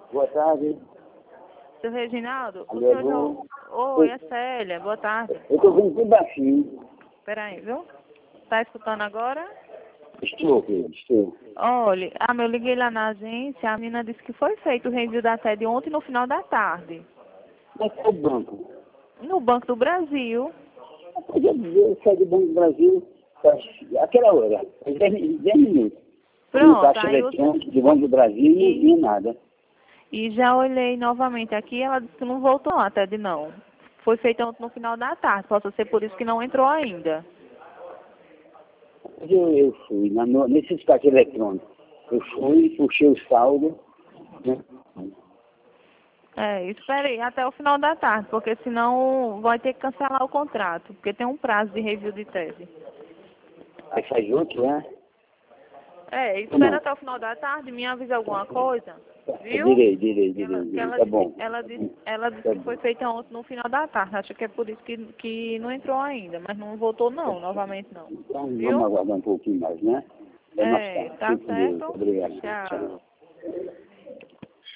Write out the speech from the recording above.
Boa tarde. Seu Reginaldo, o Alô, senhor alô. Oi, é Célia, boa tarde. Eu estou vendo tudo baixinho. Peraí, viu? Tá escutando agora? Estou, filho, estou. Olha, eu liguei lá na agência, a menina disse que foi feito o reenvio da sede ontem no final da tarde. Mas qual banco? No Banco do Brasil. Eu podia dizer, eu saí do Banco do Brasil, aquela hora, às 10 minutos. No Pronto, caixa aí eletrônico do Banco do Brasil e não vi nada. e já olhei novamente aqui, ela disse que não voltou a sede não. Foi feito ontem no final da tarde, possa ser por isso que não entrou ainda. Mas eu fui, nesse caixa eletrônico, eu fui, puxei o saldo, né? Espere até o final da tarde, porque senão vai ter que cancelar o contrato, porque tem um prazo de review de tese. Aí faz outro, né? Espera até o final da tarde, me avisa alguma coisa, viu? Direi. Ela disse Tá que bom. foi feita ontem no final da tarde, acho que é por isso que não entrou ainda, mas não voltou não, novamente não, Então vamos viu? aguardar um pouquinho mais, né? É mais tarde. Tá Fique com Deus. certo? Obrigado. Tchau. Tchau.